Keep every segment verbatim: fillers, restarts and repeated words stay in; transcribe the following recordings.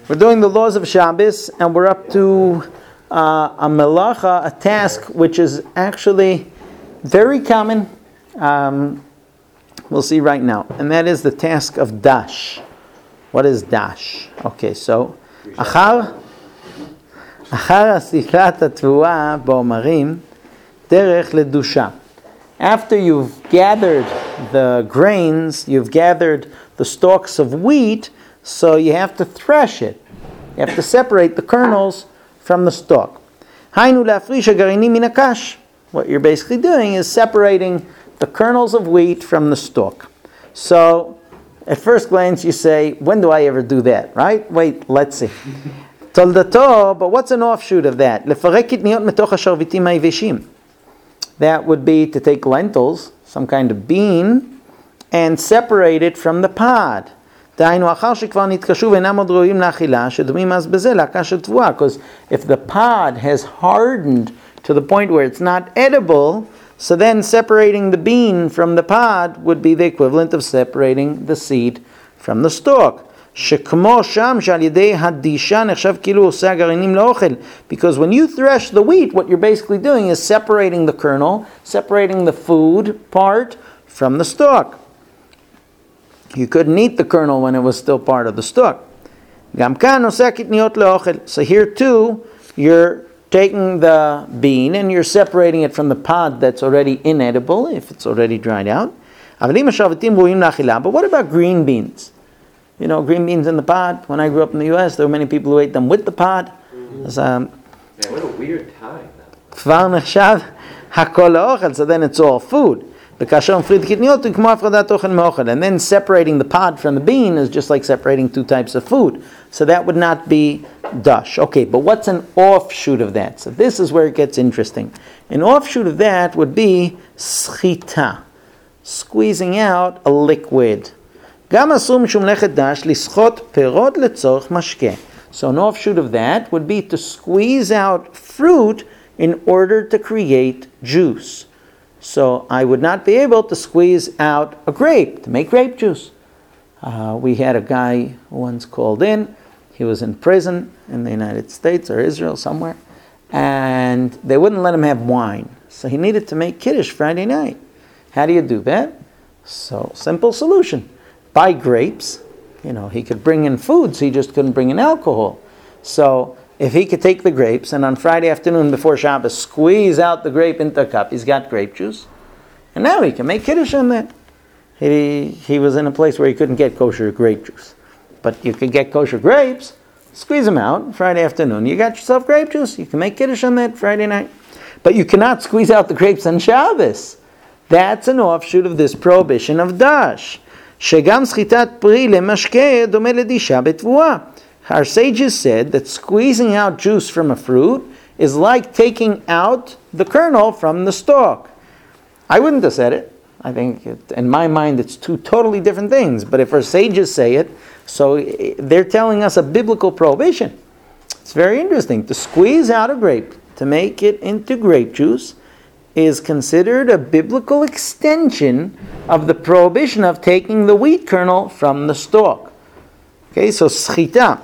We're doing the laws of Shabbos, and we're up to uh, a melacha, a task which is actually very common. Um, we'll see right now, and that is the task of dash. What is dash? Okay, so achar achar asifat hatvua ba'omarim derech ledusha. After you've gathered the grains, you've gathered the stalks of wheat, so you have to thresh it. You have to separate the kernels from the stalk. Hainu la'afrish hagarinim min hakash. What you're basically doing is separating the kernels of wheat from the stalk. So, at first glance you say, when do I ever do that, right? Wait, let's see. Toldato, but what's an offshoot of that? Lefarek kitniot metoch hasharvitim ha'yeveshim. That would be to take lentils, some kind of bean, and separate it from the pod. Because if the pod has hardened to the point where it's not edible, so then separating the bean from the pod would be the equivalent of separating the seed from the stalk. Because when you thresh the wheat, what you're basically doing is separating the kernel, separating the food part from the stalk. You couldn't eat the kernel when it was still part of the stalk. So here too, you're taking the bean and you're separating it from the pod that's already inedible, if it's already dried out. But what about green beans? You know, green beans in the pod. When I grew up in the U S, there were many people who ate them with the pod. Mm-hmm. Um, yeah, what a weird time. So then it's all food. And then separating the pod from the bean is just like separating two types of food. So that would not be dash. Okay, but what's an offshoot of that? So this is where it gets interesting. An offshoot of that would be schita, squeezing out a liquid. So an offshoot of that would be to squeeze out fruit in order to create juice. So I would not be able to squeeze out a grape to make grape juice. Uh, we had a guy who once called in. He was in prison in the United States or Israel somewhere, and they wouldn't let him have wine. So he needed to make Kiddush Friday night. How do you do that? So simple solution. Buy grapes. You know, he could bring in foods, he just couldn't bring in alcohol. So if he could take the grapes and on Friday afternoon before Shabbos squeeze out the grape into a cup, he's got grape juice. And now he can make Kiddush on that. He, he was in a place where he couldn't get kosher grape juice. But you could get kosher grapes, squeeze them out Friday afternoon. You got yourself grape juice. You can make Kiddush on that Friday night. But you cannot squeeze out the grapes on Shabbos. That's an offshoot of this prohibition of dash. Shegam schitat pri lemashke dome ledisha betvua. Our sages said that squeezing out juice from a fruit is like taking out the kernel from the stalk. I wouldn't have said it. I think, it, in my mind, it's two totally different things. But if our sages say it, so they're telling us a biblical prohibition. It's very interesting. To squeeze out a grape, to make it into grape juice, is considered a biblical extension of the prohibition of taking the wheat kernel from the stalk. Okay, so schita.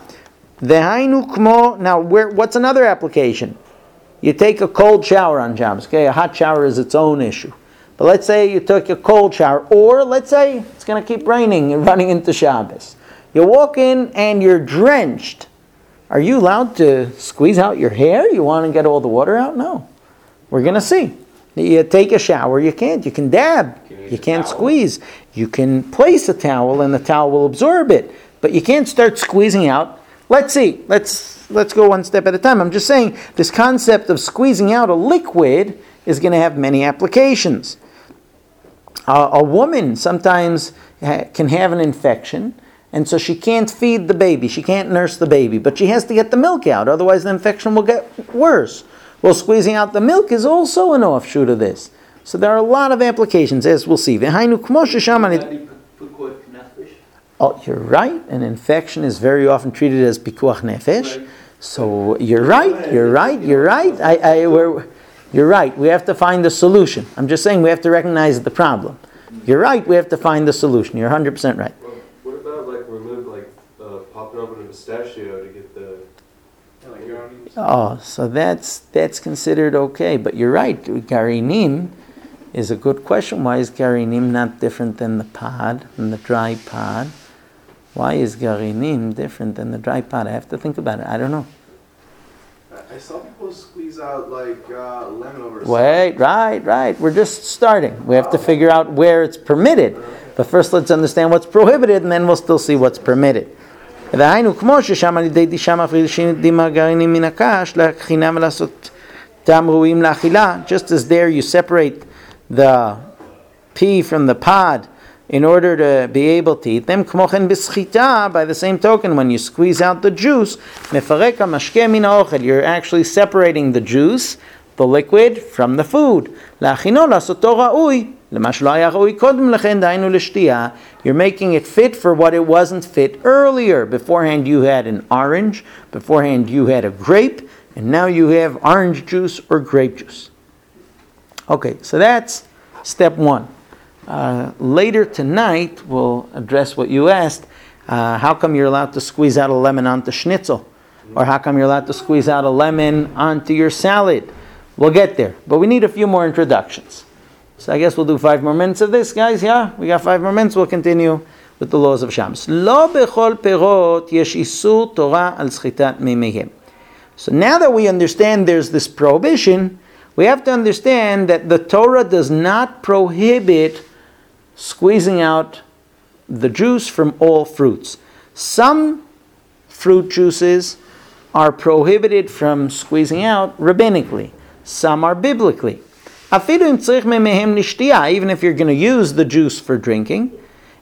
Now, where, what's another application? You take a cold shower on Shabbos. Okay, a hot shower is its own issue. But let's say you took a cold shower, or let's say it's going to keep raining and running into Shabbos. You walk in and you're drenched. Are you allowed to squeeze out your hair? You want to get all the water out? No. We're going to see. You take a shower, you can't. You can dab. Can you you can't squeeze. You can place a towel and the towel will absorb it. But you can't start squeezing out. Let's see. Let's let's go one step at a time. I'm just saying this concept of squeezing out a liquid is going to have many applications. Uh, a woman sometimes ha- can have an infection, and so she can't feed the baby. She can't nurse the baby, but she has to get the milk out. Otherwise, the infection will get worse. Well, squeezing out the milk is also an offshoot of this. So there are a lot of applications, as we'll see. Oh, you're right. An infection is very often treated as pikuach nefesh. So you're right. You're right. You're right. I, I, we're, you're right. We have to find the solution. I'm just saying we have to recognize the problem. You're right. We have to find the solution. You're one hundred percent right. Well, what about like we're living like uh, popping up in a pistachio to get the. Yeah, like garinim. Oh, so that's that's considered okay. But you're right. Garinim is a good question. Why is garinim not different than the pod, than the dry pod? Why is garinim different than the dry pod? I have to think about it. I don't know. I saw people squeeze out like uh, lemon over. Wait, right, right. We're just starting. We have to figure out where it's permitted. But first let's understand what's prohibited, and then we'll still see what's permitted. דהיינו, כמו ששם על ידי דישה מפרישים דימה גרעינים מן הקש, להכינם ולעשות טעם ראויים לאכילה. Just as there you separate the pea from the pod in order to be able to eat them, כמו כן בסחיטה, by the same token, when you squeeze out the juice, מפרק המשקה מן האוכל, you're actually separating the juice, the liquid, from the food. להכינו, לעשותו ראוי. למה שלא היה ראוי קודם לכן, דהיינו לשתייה. You're making it fit for what it wasn't fit earlier. Beforehand you had an orange, beforehand you had a grape, and now you have orange juice or grape juice. Okay, so that's step one. Uh, later tonight, we'll address what you asked. Uh, how come you're allowed to squeeze out a lemon onto schnitzel? Or how come you're allowed to squeeze out a lemon onto your salad? We'll get there, but we need a few more introductions. So I guess we'll do five more minutes of this, guys. Yeah, we got five more minutes. We'll continue with the laws of Shams. לא בכל פירות יש איסור תורה על סחיטת מימיהם. So now that we understand there's this prohibition, we have to understand that the Torah does not prohibit squeezing out the juice from all fruits. Some fruit juices are prohibited from squeezing out rabbinically. Some are biblically. Even if you're going to use the juice for drinking.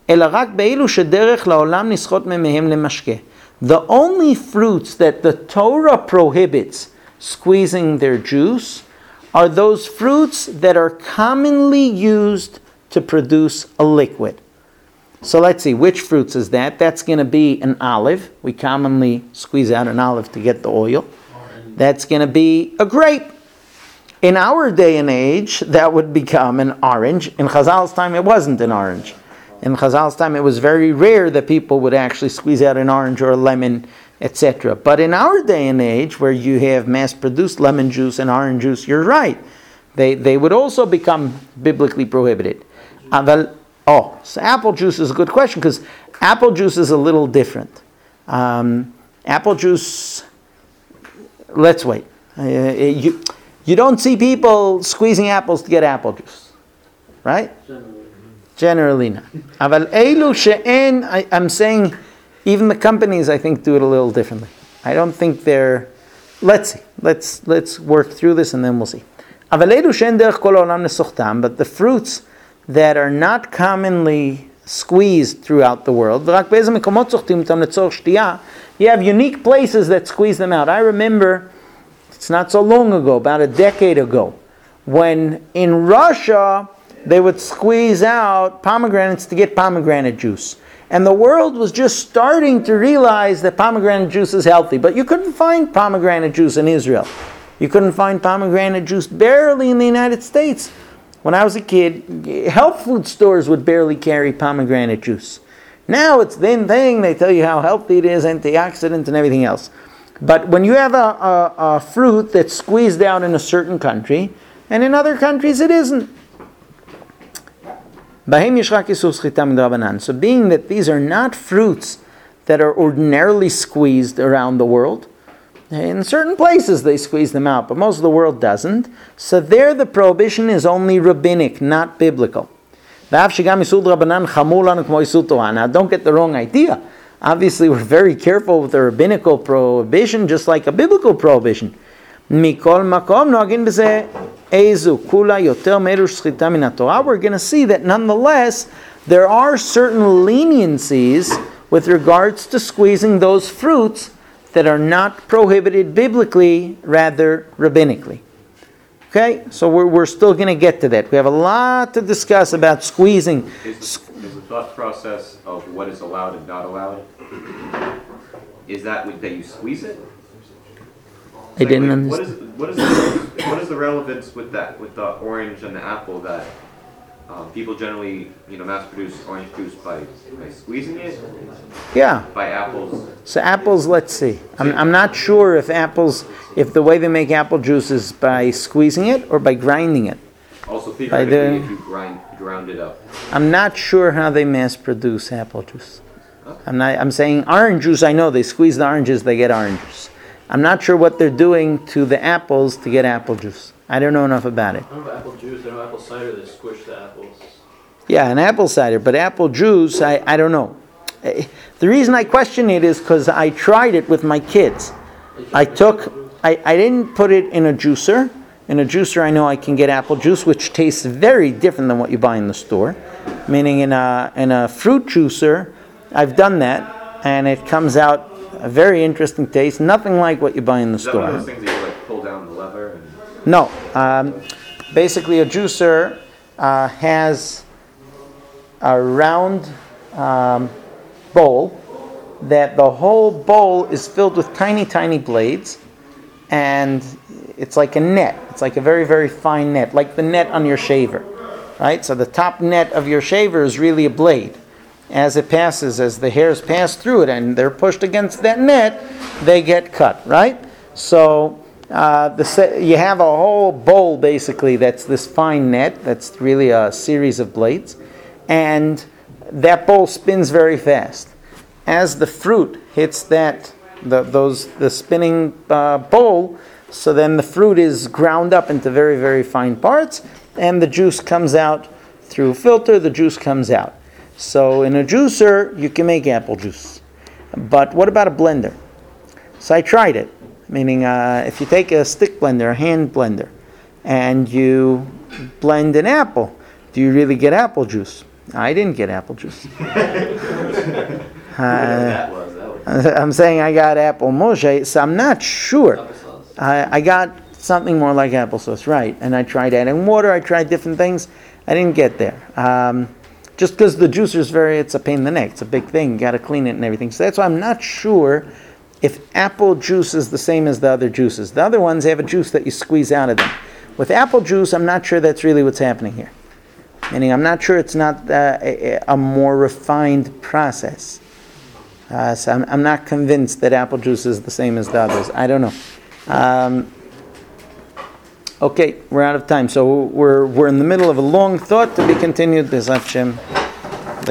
The only fruits that the Torah prohibits squeezing their juice are those fruits that are commonly used to produce a liquid. So let's see, which fruits is that? That's going to be an olive. We commonly squeeze out an olive to get the oil. That's going to be a grape. In our day and age, that would become an orange. In Chazal's time, it wasn't an orange. In Chazal's time, it was very rare that people would actually squeeze out an orange or a lemon, et cetera. But in our day and age, where you have mass-produced lemon juice and orange juice, you're right. They they would also become biblically prohibited. Oh, so apple juice is a good question, because apple juice is a little different. Um, apple juice, let's wait. Uh, you... You don't see people squeezing apples to get apple juice, right? Generally not. Aval elu she'en, I'm saying, even the companies I think do it a little differently. I don't think they're. Let's see. Let's let's work through this and then we'll see. Aval elu she'en derech kol ha'olam nesochtam, but the fruits that are not commonly squeezed throughout the world, you have unique places that squeeze them out. I remember. It's not so long ago, about a decade ago, when in Russia they would squeeze out pomegranates to get pomegranate juice. And the world was just starting to realize that pomegranate juice is healthy. But you couldn't find pomegranate juice in Israel. You couldn't find pomegranate juice barely in the United States. When I was a kid, health food stores would barely carry pomegranate juice. Now it's the thing, they tell you how healthy it is, antioxidants and everything else. But when you have a, a, a fruit that's squeezed out in a certain country, and in other countries it isn't. So being that these are not fruits that are ordinarily squeezed around the world, in certain places they squeeze them out, but most of the world doesn't. So there the prohibition is only rabbinic, not biblical. Now don't get the wrong idea. Obviously, we're very careful with the rabbinical prohibition, just like a biblical prohibition. Mikol makom noagin b'zeh ezu kula yoter merush schita min haTorah. We're going to see that nonetheless, there are certain leniencies with regards to squeezing those fruits that are not prohibited biblically, rather rabbinically. Okay, so we're we're still going to get to that. We have a lot to discuss about squeezing. Is the, is the thought process of what is allowed and not allowed, is that that you squeeze it? I like, didn't like, understand. What is what is the, what is the relevance with that with the orange and the apple that um, people generally, you know, mass produce orange juice by, by squeezing it, Yeah. by apples. So apples, let's see. I'm, I'm not sure if apples, if the way they make apple juice is by squeezing it or by grinding it. Also, By the- theoretically, if you grind, ground it up. I'm not sure how they mass produce apple juice. I'm not. I'm saying orange juice. I know they squeeze the oranges, they get orange juice. I'm not sure what they're doing to the apples to get apple juice. I don't know enough about it. I don't know apple juice, I know apple cider, they squish the apples. Yeah, an apple cider, but apple juice, I, I don't know. Eh, The reason I question it is because I tried it with my kids. I took, I, I didn't put it in a juicer. In a juicer, I know I can get apple juice, which tastes very different than what you buy in the store. Meaning in a in a fruit juicer, I've done that, and it comes out a very interesting taste. Nothing like what you buy in the Is that one of store. those things that you like pull down the lever? And No, um, basically a juicer uh, has a round um, bowl that the whole bowl is filled with tiny, tiny blades, and it's like a net. It's like a very, very fine net, like the net on your shaver, right? So the top net of your shaver is really a blade. As it passes, as the hairs pass through it and they're pushed against that net, they get cut, right? So uh, the se- you have a whole bowl basically that's this fine net, that's really a series of blades, and that bowl spins very fast. As the fruit hits that, the, those the spinning uh, bowl, so then the fruit is ground up into very, very fine parts, and the juice comes out through a filter, the juice comes out. So in a juicer, you can make apple juice. But what about a blender? So I tried it, meaning uh, if you take a stick blender, a hand blender, and you blend an apple, do you really get apple juice? I didn't get apple juice. whatever Uh, that was, that was. I'm saying I got apple moshe, so I'm not sure. Applesauce. I, I got something more like applesauce, right? And I tried adding water, I tried different things. I didn't get there. Um, just because the juicer is very, it's a pain in the neck. It's a big thing. You got to clean it and everything. So that's why I'm not sure if apple juice is the same as the other juices. The other ones have a juice that you squeeze out of them. With apple juice, I'm not sure that's really what's happening here. Meaning, I'm not sure it's not uh, a, a more refined process. Uh, so I'm, I'm not convinced that apple juice is the same as the others. I don't know. Um, okay, we're out of time. So we're we're in the middle of a long thought to be continued. B'ezrat Hashem.